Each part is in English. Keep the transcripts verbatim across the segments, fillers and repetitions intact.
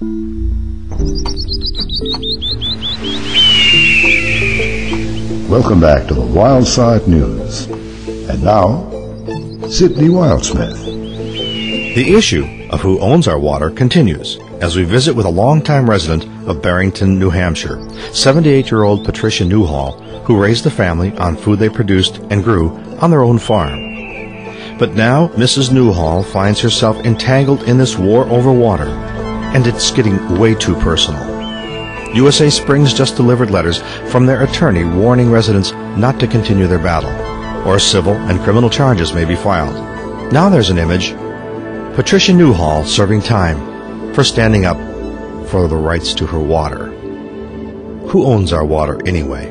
Welcome back to the Wildside News. And now, Sydney Wildsmith. The issue of who owns our water continues as we visit with a longtime resident of Barrington, New Hampshire, seventy-eight-year-old Patricia Newhall, who raised the family on food they produced and grew on their own farm. But now Missus Newhall finds herself entangled in this war over water, and it's getting way too personal. U S A Springs just delivered letters from their attorney warning residents not to continue their battle, or civil and criminal charges may be filed. Now there's an image. Patricia Newhall serving time for standing up for the rights to her water. Who owns our water anyway?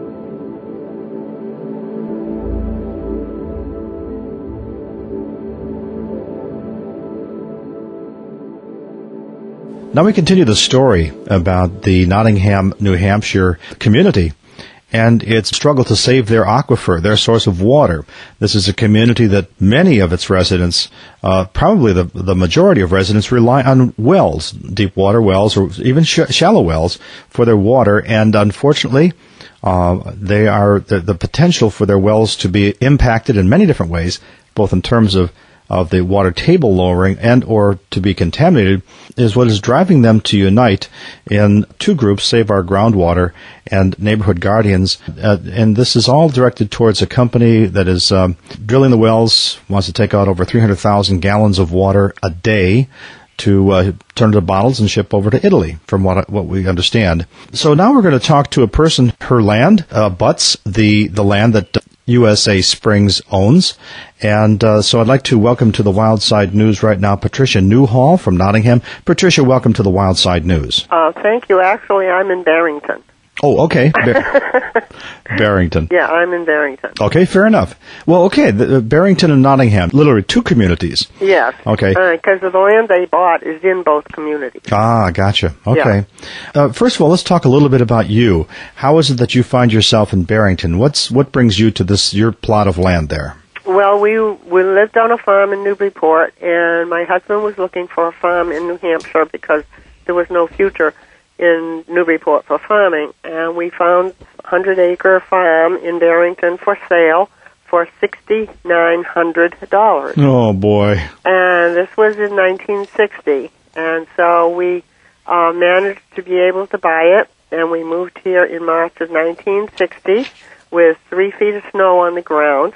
Now we continue the story about the Nottingham, New Hampshire community and its struggle to save their aquifer, their source of water. This is a community that many of its residents, uh, probably the, the majority of residents, rely on wells, deep water wells, or even sh- shallow wells for their water. And unfortunately, uh, they are the, the potential for their wells to be impacted in many different ways, both in terms of of the water table lowering and or to be contaminated, is what is driving them to unite in two groups, Save Our Groundwater and Neighborhood Guardians. Uh, and this is all directed towards a company that is um, drilling the wells, wants to take out over three hundred thousand gallons of water a day to uh, turn to bottles and ship over to Italy, from what what we understand. So now we're going to talk to a person. Her land uh, butts the, the land that U S A Springs owns. And uh, so I'd like to welcome to the Wildside News right now Patricia Newhall from Nottingham. Patricia, welcome to the Wildside News. Uh, thank you. Actually, I'm in Barrington. Oh, okay. Bar- Barrington. Yeah, I'm in Barrington. Okay, fair enough. Well, okay, the, uh, Barrington and Nottingham, literally two communities. Yes. Okay. Because uh, the land they bought is in both communities. Ah, gotcha. Okay. Yeah. Uh, first of all, let's talk a little bit about you. How is it that you find yourself in Barrington? What's what brings you to this your plot of land there? Well, we we lived on a farm in Newburyport, and my husband was looking for a farm in New Hampshire because there was no future in Newburyport for farming, and we found a one hundred acre farm in Barrington for sale for six thousand nine hundred dollars. Oh, boy. And this was in nineteen sixty, and so we uh, managed to be able to buy it, and we moved here in March of nineteen sixty with three feet of snow on the ground,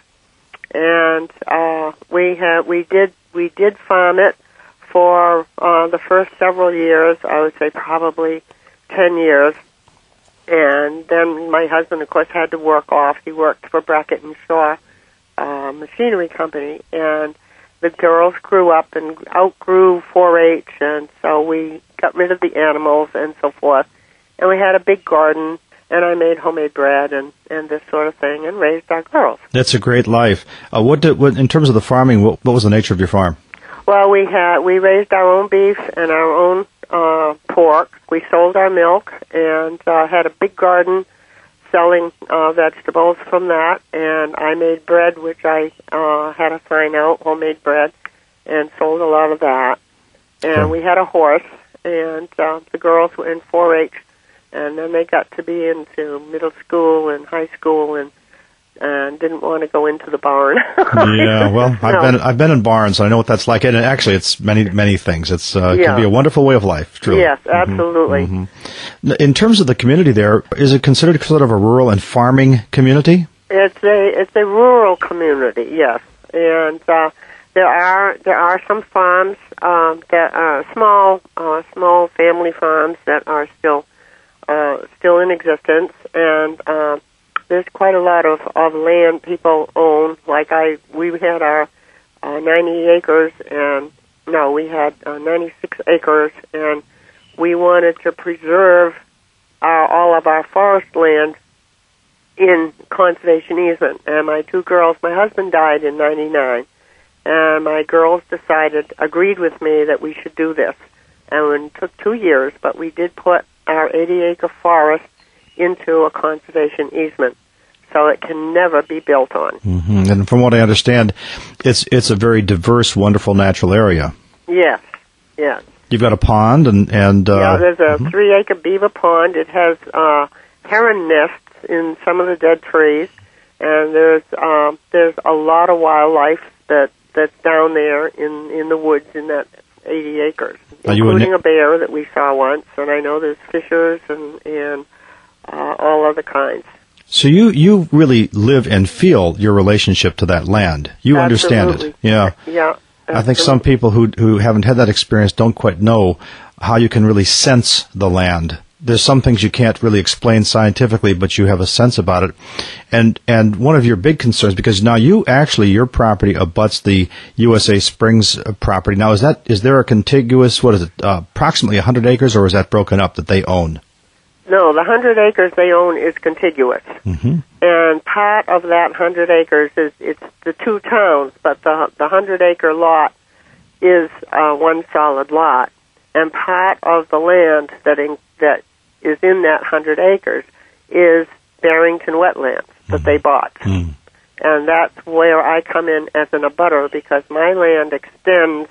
and uh, we had we did we did farm it for uh, the first several years. I would say probably ten years, and then my husband, of course, had to work off. He worked for Brackett and Shaw uh, Machinery Company, and the girls grew up and outgrew four H, and so we got rid of the animals and so forth. And we had a big garden, and I made homemade bread and, and this sort of thing, and raised our girls. That's a great life. Uh, what, did, what in terms of the farming? What, what was the nature of your farm? Well, we had we raised our own beef and our own uh, pork. We sold our milk and uh, had a big garden selling uh, vegetables from that. And I made bread, which I uh, had a sign out, homemade bread, and sold a lot of that. And Sure. we had a horse, and uh, the girls were in four H, and then they got to be into middle school and high school and and didn't want to go into the barn. Yeah, well, I've No. been I've been in barns, so I know what that's like. And actually, it's many many things. It's uh, it Yeah. can be a wonderful way of life. Truly. Yes, absolutely. Mm-hmm. In terms of the community there, is it considered sort of a rural and farming community? It's a it's a rural community, yes, and uh, there are there are some farms um, that are small uh, small family farms that are still uh, still in existence, and uh, there's quite a lot of, of land people own. Like I, we had our uh, ninety acres, and no, we had uh, ninety-six acres, and we wanted to preserve our, all of our forest land in conservation easement. And my two girls, my husband died in ninety-nine, and my girls decided, agreed with me that we should do this. And it took two years, but we did put our eighty acre forest into a conservation easement, so it can never be built on. Mm-hmm. And from what I understand, it's it's a very diverse, wonderful natural area. Yes, yes. You've got a pond and... and uh, yeah, there's a mhm. three-acre beaver pond. It has uh, heron nests in some of the dead trees, and there's um, there's a lot of wildlife that that's down there in, in the woods in that eighty acres, Are you including a, a bear that we saw once, and I know there's fishers and, and uh, all other kinds. So you, you really live and feel your relationship to that land. You understand Absolutely. it. Yeah. Yeah. I think some people who who haven't had that experience don't quite know how you can really sense the land. There's some things you can't really explain scientifically, but you have a sense about it. And and one of your big concerns, because now you actually, your property abuts the U S A Springs property. Now, is that is there a contiguous, what is it, uh, approximately one hundred acres, or is that broken up that they own? No, the one hundred acres they own is contiguous. Mm-hmm. And part of that one hundred acres is it's the two towns, but the the one hundred acre lot is uh, one solid lot. And part of the land that in, that is in that one hundred acres is Barrington wetlands that they bought. Mm. And that's where I come in as an abutter, because my land extends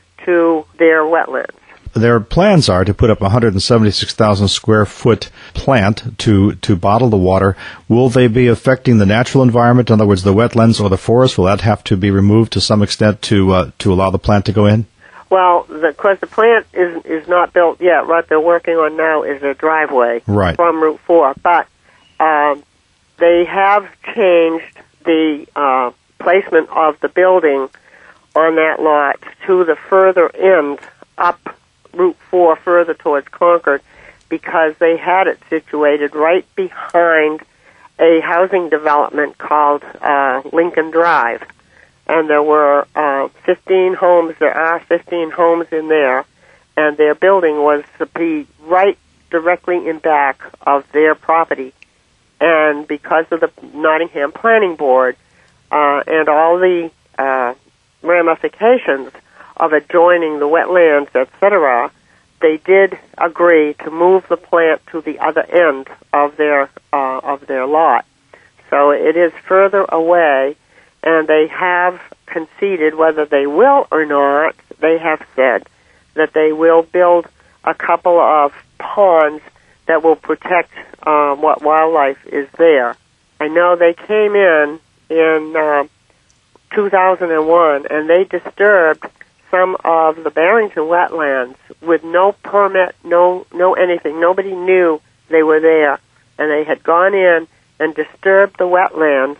to their wetlands. Their plans are to put up a one hundred seventy-six thousand square foot plant to, to bottle the water. Will they be affecting the natural environment? In other words, the wetlands or the forest, will that have to be removed to some extent to uh, to allow the plant to go in? Well, because the, the plant is is not built yet. What they're working on now is a driveway Right. from Route four. But um, they have changed the uh, placement of the building on that lot to the further end up Route four further towards Concord, because they had it situated right behind a housing development called uh, Lincoln Drive. And there were uh, fifteen homes, there are fifteen homes in there, and their building was to be right directly in back of their property. And because of the Nottingham Planning Board uh, and all the uh, ramifications of adjoining the wetlands, et cetera, they did agree to move the plant to the other end of their uh, of their lot. So it is further away, and they have conceded, whether they will or not, they have said that they will build a couple of ponds that will protect um, what wildlife is there. I know they came in in uh, two thousand one, and they disturbed some of the Barrington wetlands with no permit, no no anything. Nobody knew they were there, and they had gone in and disturbed the wetlands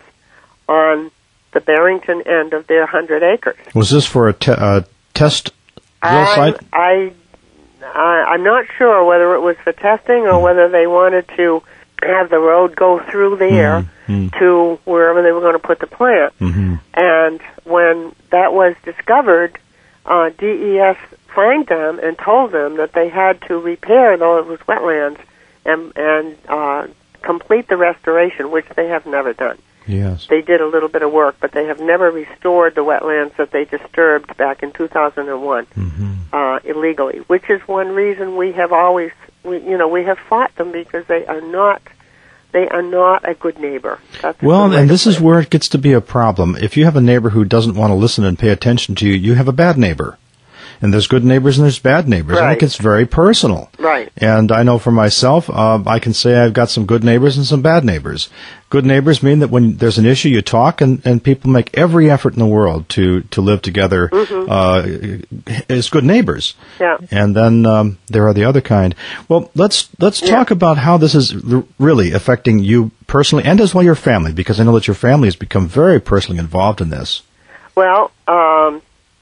on the Barrington end of their one hundred acres. Was this for a te- uh, test drill I, site? I, I, I'm not sure whether it was for testing or whether they wanted to have the road go through there mm-hmm. to wherever they were going to put the plant. Mm-hmm. And when that was discovered, uh, D E S fined them and told them that they had to repair those wetlands and, and uh, complete the restoration, which they have never done. Yes. They did a little bit of work, but they have never restored the wetlands that they disturbed back in two thousand one Mm-hmm. uh, illegally, which is one reason we have always, we, you know, we have fought them, because they are not, they are not a good neighbor. That's Well, the way and to this put is it. where it gets to be a problem. If you have a neighbor who doesn't want to listen and pay attention to you, you have a bad neighbor. And there's good neighbors and there's bad neighbors. Right. I think it's very personal. Right. And I know for myself, uh, I can say I've got some good neighbors and some bad neighbors. Good neighbors mean that when there's an issue, you talk, and, and people make every effort in the world to, to live together Mm-hmm. uh, as good neighbors. Yeah. And then um, there are the other kind. Well, let's let's Yeah. talk about how this is r- really affecting you personally and as well your family, because I know that your family has become very personally involved in this. Well, um,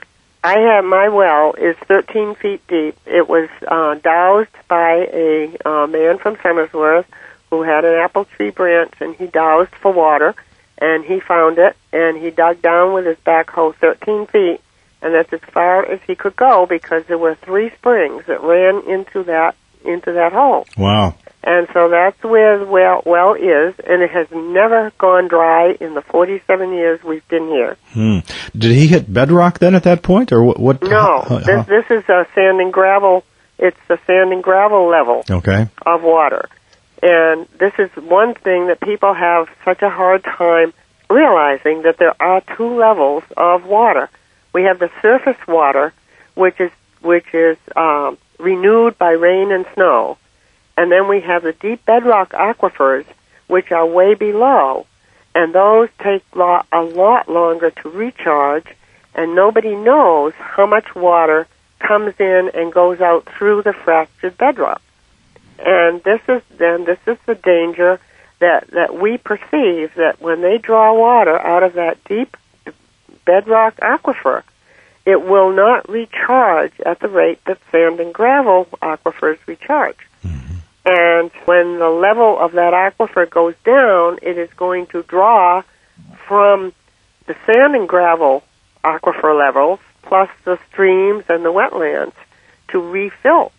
I have, my well is thirteen feet deep. It was uh, doused by a uh, man from Somersworth who had an apple tree branch, and he doused for water, and he found it, and he dug down with his backhoe thirteen feet, and that's as far as he could go, because there were three springs that ran into that into that hole. Wow. And so that's where the well, well is, and it has never gone dry in the forty-seven years we've been here. Hmm. Did he hit bedrock then at that point, or what? what No, how- this, how- this is a sand and gravel. It's the sand and gravel level okay. of water. And this is one thing that people have such a hard time realizing, that there are two levels of water. We have the surface water, which is which is um, renewed by rain and snow. And then we have the deep bedrock aquifers, which are way below. And those take lo- a lot longer to recharge, and nobody knows how much water comes in and goes out through the fractured bedrock. And this is then this is the danger that, that we perceive, that when they draw water out of that deep bedrock aquifer, it will not recharge at the rate that sand and gravel aquifers recharge. Mm-hmm. And when the level of that aquifer goes down, it is going to draw from the sand and gravel aquifer levels plus the streams and the wetlands to refill.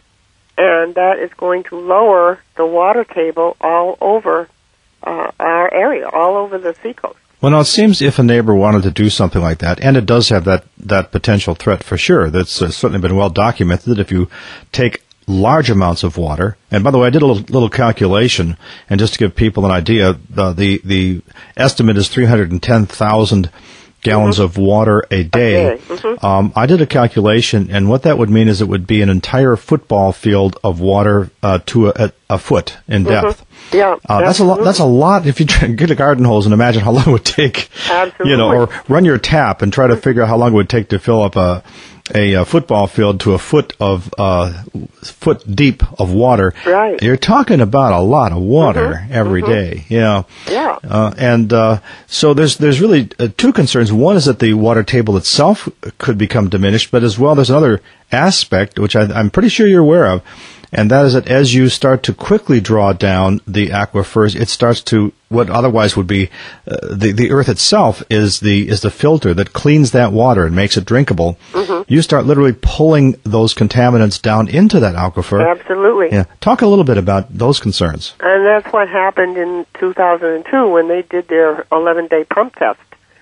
And that is going to lower the water table all over uh, our area, all over the seacoast. Well, now, it seems if a neighbor wanted to do something like that, and it does have that, that potential threat for sure, that's uh, certainly been well documented, that if you take large amounts of water, and by the way, I did a little, little calculation, and just to give people an idea, the the, the estimate is three hundred ten thousand gallons mm-hmm. of water a day. A day. Mm-hmm. Um, I did a calculation, and what that would mean is it would be an entire football field of water uh, to a, a foot in depth. Mm-hmm. Yeah, uh, that's a lot. That's a lot. If you try, get a garden hose and imagine how long it would take, absolutely. you know, or run your tap and try to figure out how long it would take to fill up a a, a football field to a foot of uh, foot deep of water. Right. You're talking about a lot of water mm-hmm. every mm-hmm. day. Yeah. Yeah. Uh, and uh, so there's there's really uh, two concerns. One is that the water table itself could become diminished, but as well there's another aspect which I, I'm pretty sure you're aware of. And that is that as you start to quickly draw down the aquifers, it starts to, what otherwise would be, uh, the, the earth itself is the is the filter that cleans that water and makes it drinkable. Mm-hmm. You start literally pulling those contaminants down into that aquifer. Absolutely. Yeah. Talk a little bit about those concerns. And that's what happened in two thousand two when they did their eleven-day pump test.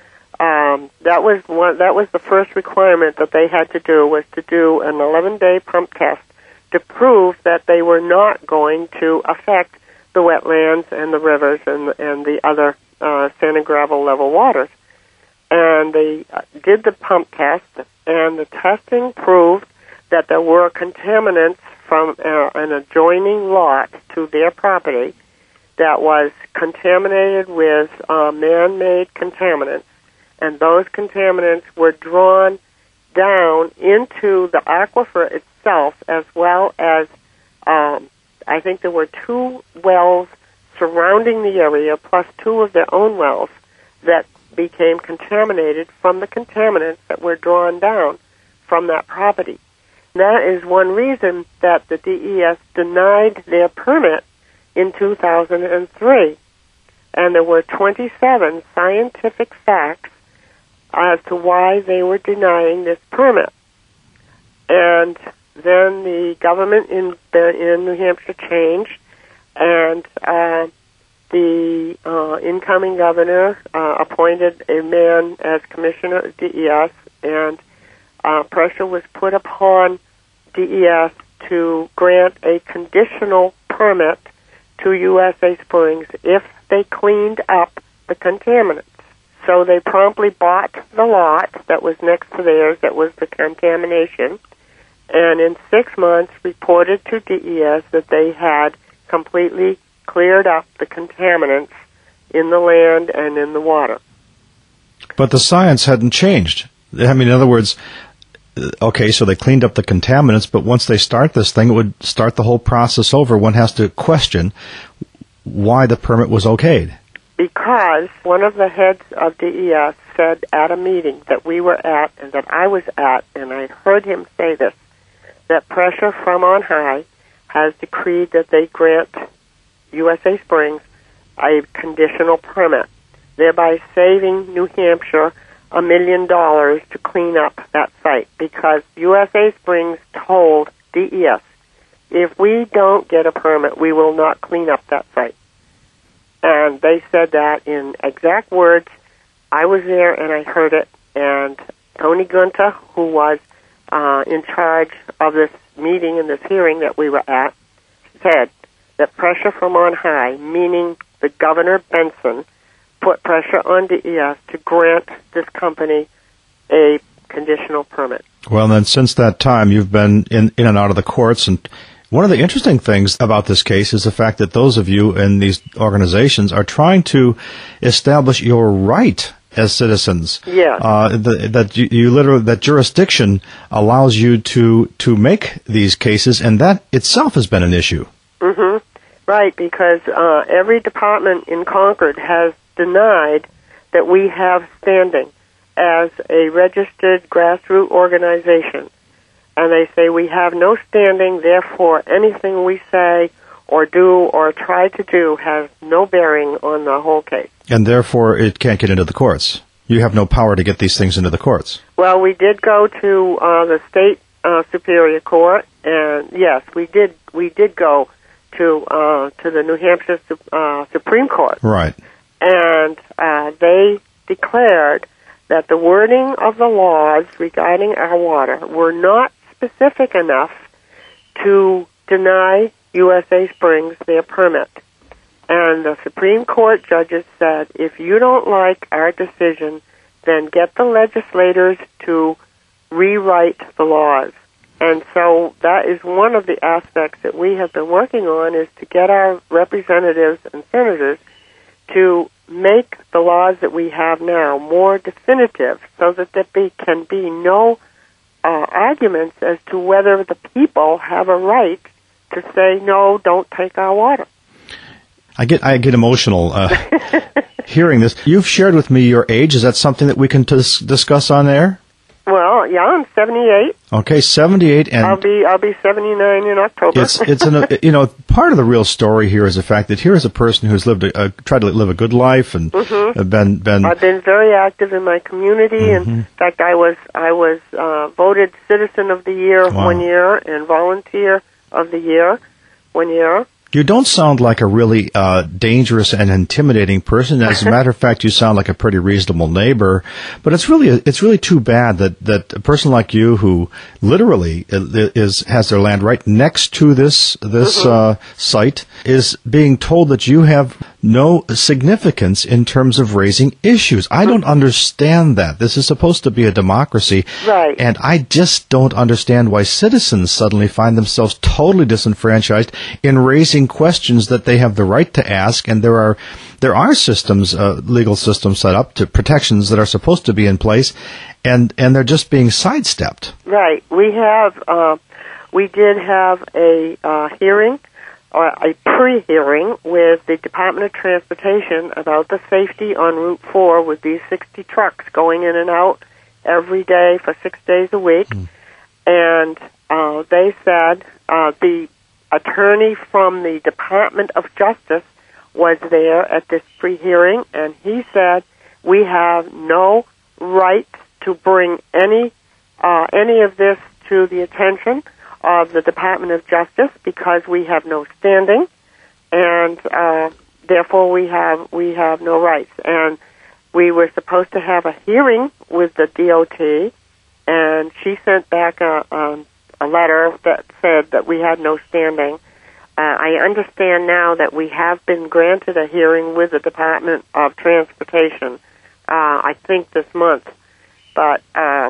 Um, that was one. That was the first requirement that they had to do, was to do an eleven-day pump test to prove that they were not going to affect the wetlands and the rivers and and the other uh, sand and gravel level waters. And they uh, did the pump test, and the testing proved that there were contaminants from uh, an adjoining lot to their property that was contaminated with uh, man-made contaminants, and those contaminants were drawn down into the aquifer itself, as well as um, I think there were two wells surrounding the area, plus two of their own wells that became contaminated from the contaminants that were drawn down from that property. That is one reason that the D E S denied their permit in two thousand three. And there were twenty-seven scientific facts as to why they were denying this permit. And then the government in in New Hampshire changed, and uh, the uh, incoming governor uh, appointed a man as commissioner of D E S, and uh, pressure was put upon D E S to grant a conditional permit to U S A Springs if they cleaned up the contaminants. So they promptly bought the lot that was next to theirs that was the contamination, and in six months reported to D E S that they had completely cleared up the contaminants in the land and in the water. But the science hadn't changed. I mean, in other words, okay, so they cleaned up the contaminants, but once they start this thing, it would start the whole process over. One has to question why the permit was okayed. Because one of the heads of D E S said at a meeting that we were at and that I was at, and I heard him say this, that pressure from on high has decreed that they grant U S A Springs a conditional permit, thereby saving New Hampshire a million dollars to clean up that site, because U S A Springs told D E S, if we don't get a permit, we will not clean up that site. And they said that in exact words. I was there and I heard it, and Tony Gunter, who was uh, in charge of this meeting and this hearing that we were at, said that pressure from on high, meaning the Governor Benson, put pressure on D E S to grant this company a conditional permit. Well, then, since that time, you've been in, in and out of the courts, and one of the interesting things about this case is the fact that those of you in these organizations are trying to establish your right as citizens. Yes. Uh, the, that you, you literally, that jurisdiction allows you to, to make these cases, and that itself has been an issue. Mm-hmm. Right, because uh, every department in Concord has denied that we have standing as a registered grassroots organization. And they say we have no standing, therefore anything we say or do or try to do has no bearing on the whole case. And therefore it can't get into the courts. You have no power to get these things into the courts. Well, we did go to uh, the state uh, superior court, and yes, we did. We did go to uh, to the New Hampshire uh, Supreme Court. Right. And uh, they declared that the wording of the laws regarding our water were not specific enough to deny U S A Springs their permit. And the Supreme Court judges said, if you don't like our decision, then get the legislators to rewrite the laws. And so that is one of the aspects that we have been working on, is to get our representatives and senators to make the laws that we have now more definitive, so that there be, can be no uh, arguments as to whether the people have a right to say, no, don't take our water. I get I get emotional uh, hearing this. You've shared with me your age. Is that something that we can dis- discuss on air? Well, yeah, I'm seventy-eight. Okay, seventy-eight, and I'll be I'll be seventy-nine in October. It's it's an you know part of the real story here is the fact that here is a person who's lived a, a tried to live a good life and mm-hmm. been been. I've been very active in my community, mm-hmm. and in fact, I was I was uh, voted Citizen of the Year Wow. one year and Volunteer of the Year one year. You don't sound like a really uh, dangerous and intimidating person. As a matter of fact, you sound like a pretty reasonable neighbor. But it's really it's really too bad that, that a person like you, who literally is has their land right next to this this mm-hmm. uh, site, is being told that you have no significance in terms of raising issues. I don't understand that. This is supposed to be a democracy, right? And I just don't understand why citizens suddenly find themselves totally disenfranchised in raising questions that they have the right to ask. And there are there are systems, uh, legal systems set up to protections that are supposed to be in place, and and they're just being sidestepped. Right. We have uh, we did have a uh, hearing. Or a pre-hearing with the Department of Transportation about the safety on Route four with these sixty trucks going in and out every day for six days a week. Mm. And uh, they said uh, the attorney from the Department of Justice was there at this pre-hearing, and he said, we have no right to bring any uh, any of this to the attention of the Department of Justice because we have no standing, and uh, therefore we have we have no rights. And we were supposed to have a hearing with the D O T, and she sent back a, a, a letter that said that we had no standing. Uh, I understand now that we have been granted a hearing with the Department of Transportation, uh, I think this month, but uh,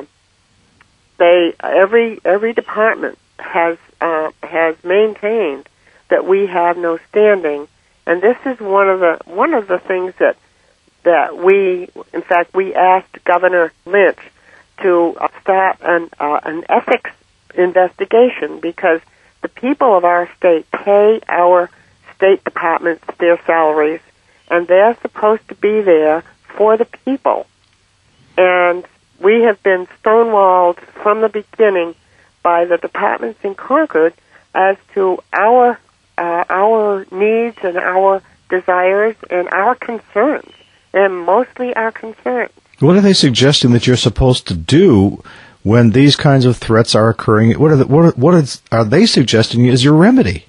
they every every department has uh, has maintained that we have no standing, and this is one of the one of the things that that we, in fact, we asked Governor Lynch to uh, start an uh, an ethics investigation, because the people of our state pay our state departments their salaries, and they're supposed to be there for the people, and we have been stonewalled from the beginning by the departments in Concord as to our uh, our needs and our desires and our concerns, and mostly our concerns. What are they suggesting that you're supposed to do when these kinds of threats are occurring? What are the, what are, what is, are they suggesting is your remedy?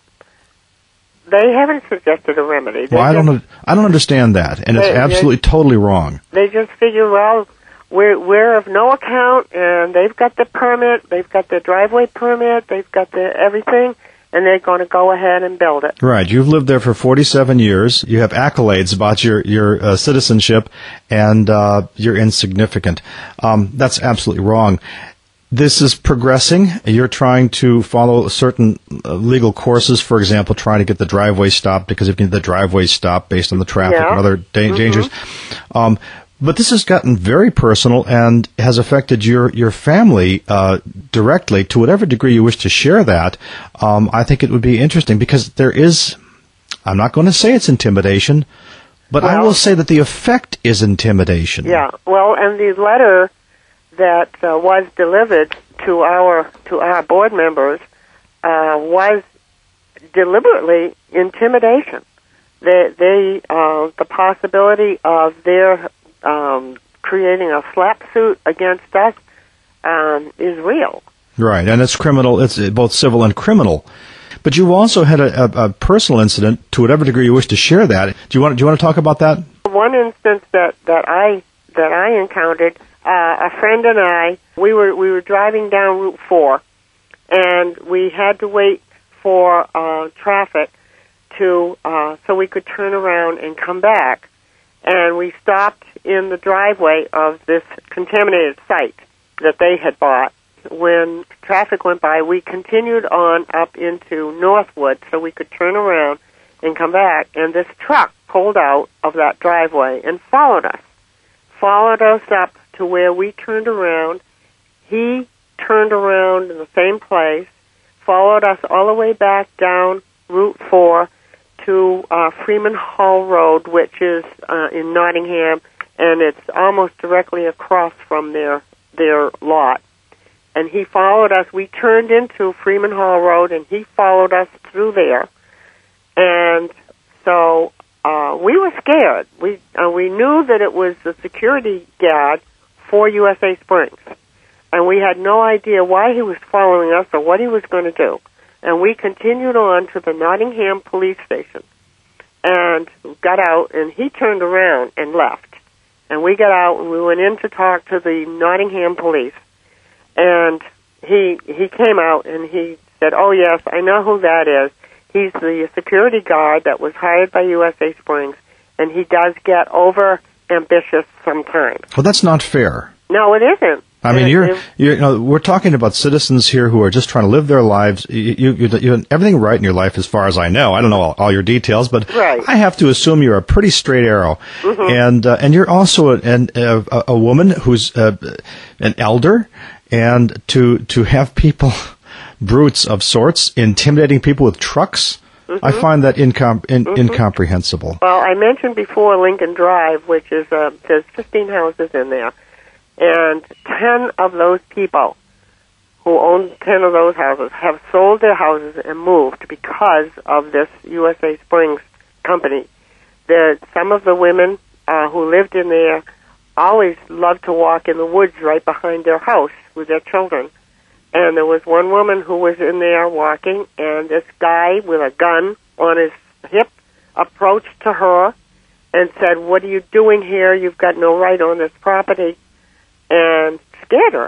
They haven't suggested a remedy. They well, I just, don't I don't understand that, and they, it's absolutely totally wrong. They just figure, well, We're, we're of no account, and they've got the permit, they've got the driveway permit, they've got the everything, and they're going to go ahead and build it. Right. You've lived there for forty-seven years. You have accolades about your, your uh, citizenship, and uh, you're insignificant. Um, that's absolutely wrong. this is progressing. You're trying to follow certain uh, legal courses, for example, trying to get the driveway stopped because if you need the driveway stopped based on the traffic Yeah. and other da- Mm-hmm. dangers. Um, but this has gotten very personal and has affected your, your family uh, directly. To whatever degree you wish to share that, um, I think it would be interesting because there is, I'm not going to say it's intimidation, but I Well- will say that the effect is intimidation. Yeah. Well, and the letter that uh, was delivered to our to our board members uh, was deliberately intimidation. They, they uh, the possibility of their um, creating a slap suit against us um, is real. Right, and it's criminal. It's both civil and criminal. But you also had a, a, a personal incident. To whatever degree you wish to share that, do you want? Do you want to talk about that? One instance that, that I that I encountered, uh, a friend and I, we were we were driving down Route Four, and we had to wait for uh, traffic to uh, so we could turn around and come back. And we stopped in the driveway of this contaminated site that they had bought. When traffic went by, we continued on up into Northwood so we could turn around and come back. And this truck pulled out of that driveway and followed us. Followed us up to where we turned around. He turned around in the same place, followed us all the way back down Route four to uh, Freeman Hall Road, which is uh, in Nottingham, and it's almost directly across from their their lot. And he followed us. We turned into Freeman Hall Road, and he followed us through there. And so uh, we were scared. We uh, we knew that it was the security guard for U S A Springs, and we had no idea why he was following us or what he was going to do. And we continued on to the Nottingham police station and got out, and he turned around and left. And we got out, and we went in to talk to the Nottingham police. And he he came out, and he said, "Oh, yes, I know who that is. He's the security guard that was hired by U S A Springs, and he does get over-ambitious sometimes." Well, that's not fair. No, it isn't. I mean, It- you're, it- you're, you know, we're talking about citizens here who are just trying to live their lives. You, you, you, you have everything right in your life as far as I know. I don't know all, all your details, but Right. I have to assume you're a pretty straight arrow. Mm-hmm. And, uh, and you're also a, an, a, a woman who's uh, an elder, and to, to have people, brutes of sorts, intimidating people with trucks, I find that incom- in, incomprehensible. Well, I mentioned before Lincoln Drive, which is, uh, there's fifteen houses in there. And ten of those people who own ten of those houses have sold their houses and moved because of this U S A Springs company. The, some of the women uh, who lived in there always loved to walk in the woods right behind their house with their children. And there was one woman who was in there walking, and this guy with a gun on his hip approached to her and said, "What are you doing here? You've got no right on this property," and scared her.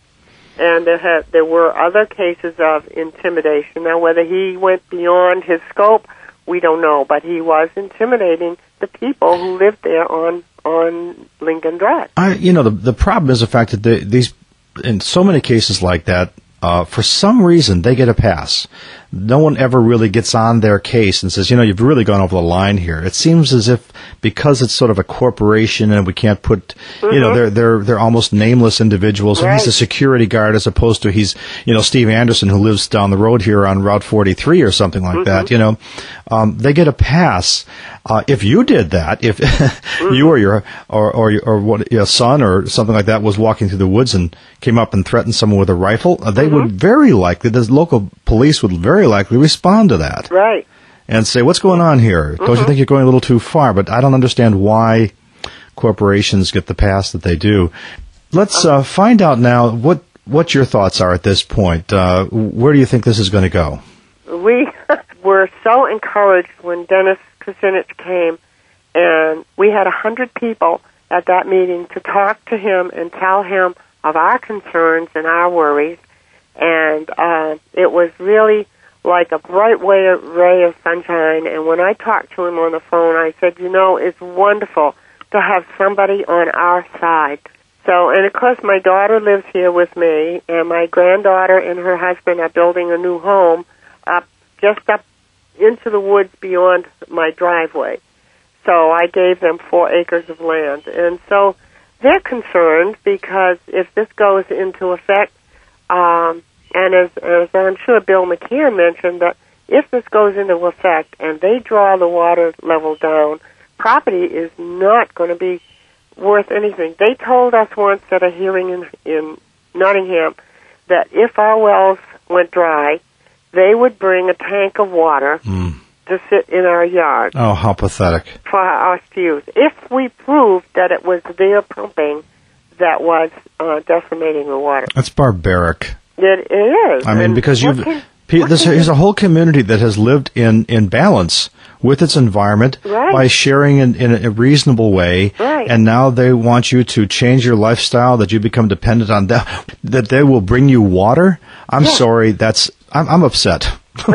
And there had, there were other cases of intimidation. Now, whether he went beyond his scope, we don't know, but he was intimidating the people who lived there on on Lincoln Drive. I, you know, the the problem is the fact that the, these, in so many cases like that, uh, for some reason they get a pass. No one ever really gets on their case and says, you know, you've really gone over the line here. It seems as if because it's sort of a corporation and we can't put, mm-hmm. you know, they're they're they're almost nameless individuals. Right. He's a security guard as opposed to he's, you know, Steve Anderson who lives down the road here on Route forty-three or something like mm-hmm. that. You know, um, they get a pass. Uh, if you did that, if mm-hmm. you or your or or or what your son or something like that was walking through the woods and came up and threatened someone with a rifle, uh, they mm-hmm. would very likely, the local police would very likely respond to that. Right. And say, what's going on here? Mm-hmm. Don't you think you're going a little too far? But I don't understand why corporations get the pass that they do. Let's uh, find out now what, what your thoughts are at this point. Uh, where do you think this is going to go? We were so encouraged when Dennis Kucinich came, and we had one hundred people at that meeting to talk to him and tell him of our concerns and our worries. And uh, it was really like a bright way, ray of sunshine. And when I talked to him on the phone, I said, you know, it's wonderful to have somebody on our side. So, and of course, my daughter lives here with me, and my granddaughter and her husband are building a new home up, just up into the woods beyond my driveway. So I gave them four acres of land. And so they're concerned because if this goes into effect, um, and as, as I'm sure Bill McCann mentioned, that if this goes into effect and they draw the water level down, property is not going to be worth anything. They told us once at a hearing in, in Nottingham that if our wells went dry, they would bring a tank of water mm. to sit in our yard. Oh, how pathetic. For us to use. If we proved that it was their pumping that was uh, decimating the water. That's barbaric. It, it is. I mean, and because you've... Can, This is a whole community that has lived in, in balance with its environment right. by sharing in, in a reasonable way, right. and now they want you to change your lifestyle, that you become dependent on them, that they will bring you water. I'm yeah. sorry, that's I'm, I'm upset.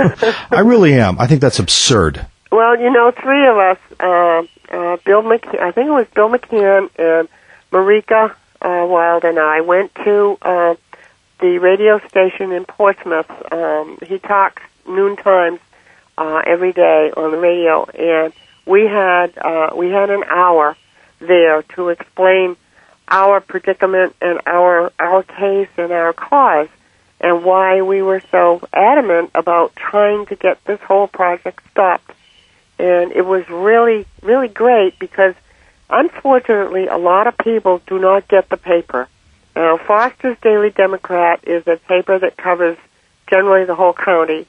I really am. I think that's absurd. Well, you know, three of us, uh, uh, Bill McCann, I think it was Bill McCann and Marika uh, Wild and I went to uh, the radio station in Portsmouth. Um, he talks noon times uh, every day on the radio, and we had uh, we had an hour there to explain our predicament and our our case and our cause, and why we were so adamant about trying to get this whole project stopped. And it was really, really great because, unfortunately, a lot of people do not get the paper. Now, Foster's Daily Democrat is a paper that covers generally the whole county,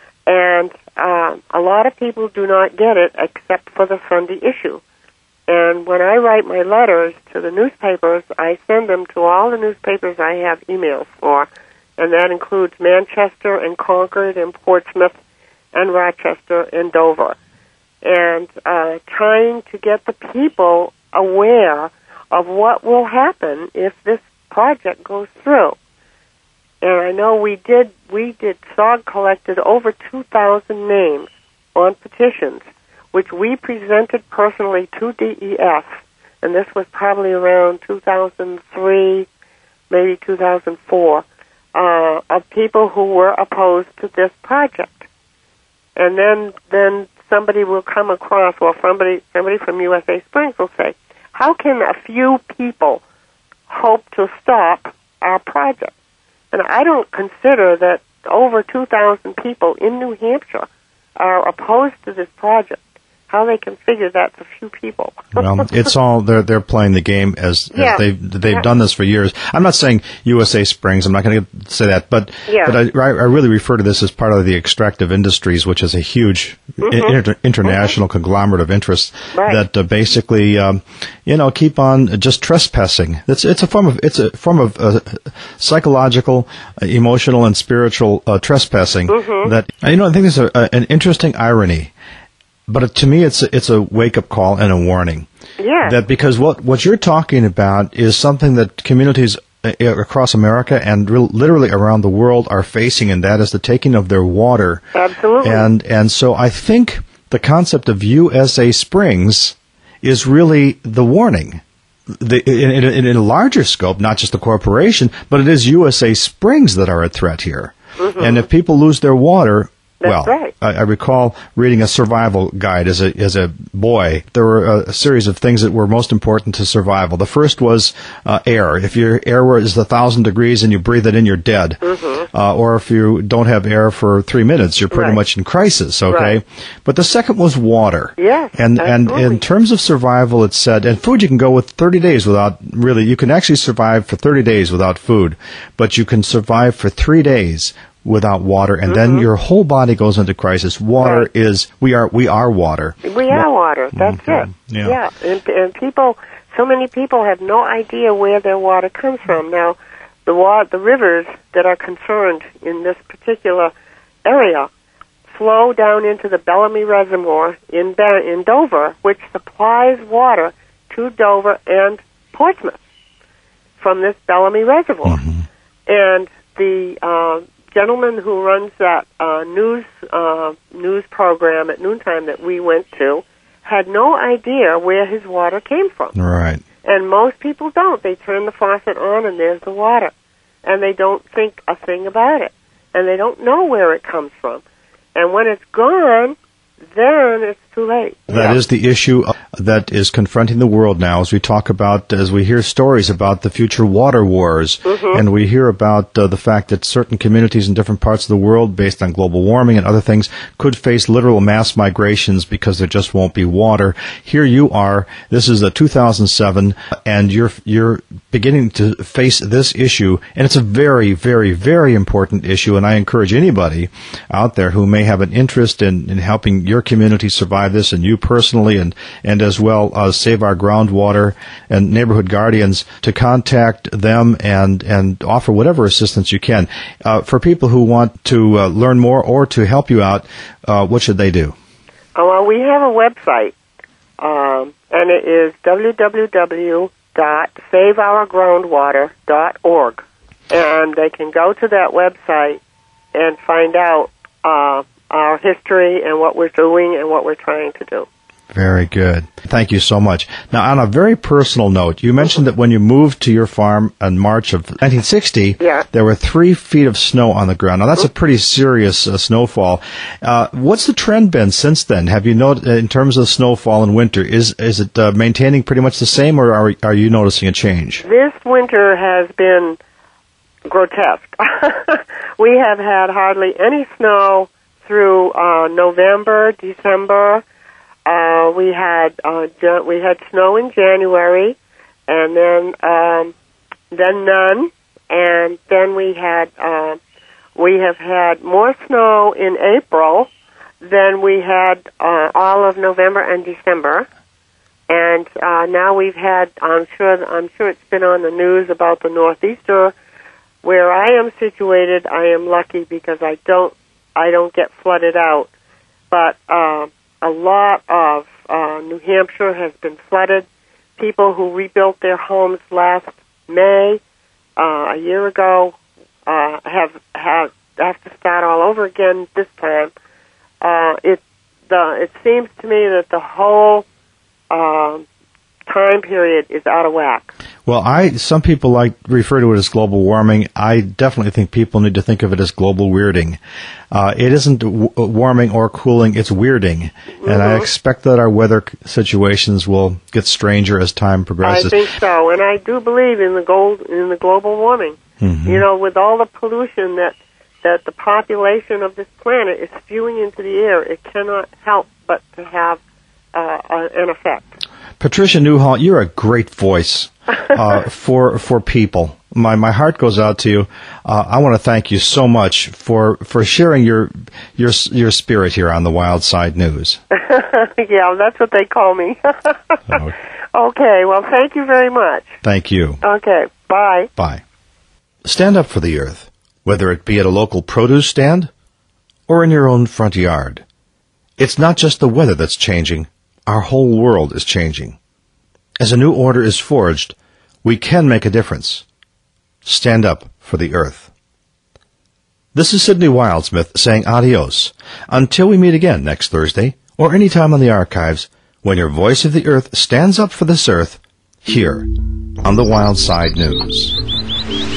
and uh, a lot of people do not get it except for the Sunday issue. And when I write my letters to the newspapers, I send them to all the newspapers I have emails for, and that includes Manchester and Concord and Portsmouth and Rochester and Dover. And uh, trying to get the people aware of what will happen if this project goes through. And I know we did, we did, S O G collected over two thousand names on petitions, which we presented personally to D E S, and this was probably around two thousand three, maybe two thousand four, uh, of people who were opposed to this project. And then, then somebody will come across, or somebody, somebody from U S A Springs will say, how can a few people hope to stop our project? And I don't consider that over two thousand people in New Hampshire are opposed to this project. How they can figure that's a few people. Well, it's all, they're they're playing the game as, as yeah. they've, they've yeah. done done this for years. I'm not saying U S A Springs, I'm not going to say that, but yeah. but I, I really refer to this as part of the extractive industries, which is a huge mm-hmm. inter- international mm-hmm. conglomerate of interests right. that uh, basically, um, you know, keep on just trespassing. It's it's a form of it's a form of uh, psychological, uh, emotional, and spiritual uh, trespassing. Mm-hmm. That you know, I think there's a, a, an interesting irony. But to me, it's a, it's a wake-up call and a warning. Yeah. That because what, what you're talking about is something that communities across America and re- literally around the world are facing, and that is the taking of their water. Absolutely. And and so I think the concept of U S A Springs is really the warning. The, in, in, in a larger scope, not just the corporation, but it is U S A Springs that are a threat here. Mm-hmm. And if people lose their water, That's well, right. I, I recall reading a survival guide as a as a boy. There were a, a series of things that were most important to survival. The first was uh, air. If your air is a thousand degrees and you breathe it in, you're dead. Mm-hmm. Uh, or if you don't have air for three minutes, you're pretty right. much in crisis. Okay. Right. But the second was water. Yes, and and absolutely. in terms of survival, it said, and food you can go with thirty days without really. You can actually survive for thirty days without food, but you can survive for three days without water, and mm-hmm. then your whole body goes into crisis. Water right. is, we are we are water. We are water. That's okay. it. Yeah. yeah. And, and people, so many people have no idea where their water comes from. Now, the wa- the rivers that are concerned in this particular area flow down into the Bellamy Reservoir in Be- in Dover, which supplies water to Dover and Portsmouth from this Bellamy Reservoir. Mm-hmm. And the uh, gentleman who runs that uh, news uh, news program at noontime that we went to had no idea where his water came from. Right. And most people don't. They turn the faucet on and there's the water. And they don't think a thing about it. And they don't know where it comes from. And when it's gone, then it's too late. That yeah. is the issue that is confronting the world now as we talk about, as we hear stories about the future water wars, mm-hmm. and we hear about uh, the fact that certain communities in different parts of the world, based on global warming and other things, could face literal mass migrations because there just won't be water. Here you are, this is a two thousand seven, and you're you're beginning to face this issue, and it's a very, very, very important issue, and I encourage anybody out there who may have an interest in, in helping your community survive this, and you personally, and, and as well uh, Save Our Groundwater and Neighborhood Guardians, to contact them and, and offer whatever assistance you can. Uh, for people who want to uh, learn more or to help you out, uh, what should they do? Oh, well, we have a website, um, and it is w w w dot save our groundwater dot org, and they can go to that website and find out uh, our history and what we're doing and what we're trying to do. Very good. Thank you so much. Now, on a very personal note, you mentioned that when you moved to your farm in March of nineteen sixty, yeah. there were three feet of snow on the ground. Now, that's a pretty serious uh, snowfall. Uh, what's the trend been since then? Have you noticed, in terms of snowfall in winter, is is it uh, maintaining pretty much the same, or are, are you noticing a change? This winter has been grotesque. We have had hardly any snow through uh, November, December. Uh, we had uh, we had snow in January, and then um, then none, and then we had uh, we have had more snow in April than we had uh, all of November and December, and uh, now we've had I'm sure I'm sure it's been on the news about the northeaster. Where I am situated, I am lucky because I don't I don't get flooded out, but. Uh, A lot of uh, New Hampshire has been flooded. People who rebuilt their homes last May, uh, a year ago, uh, have have have to start all over again this time. Uh, it the it seems to me that the whole uh, time period is out of whack. Well, I some people like refer to it as global warming. I definitely think people need to think of it as global weirding. Uh, it isn't w- warming or cooling; it's weirding, mm-hmm. and I expect that our weather situations will get stranger as time progresses. I think so, and I do believe in the gold in the global warming. Mm-hmm. You know, with all the pollution that that the population of this planet is spewing into the air, it cannot help but to have uh, an effect. Patricia Newhall, you're a great voice uh, for for people. My my heart goes out to you. Uh, I want to thank you so much for, for sharing your your your spirit here on the Wild Side News. Yeah, that's what they call me. Okay. Okay, well, thank you very much. Thank you. Okay, bye. Bye. Stand up for the earth, whether it be at a local produce stand or in your own front yard. It's not just the weather that's changing. Our whole world is changing. As a new order is forged, we can make a difference. Stand up for the earth. This is Sidney Wildsmith saying adios until we meet again next Thursday or any time on the archives when your voice of the earth stands up for this earth here on the Wild Side News.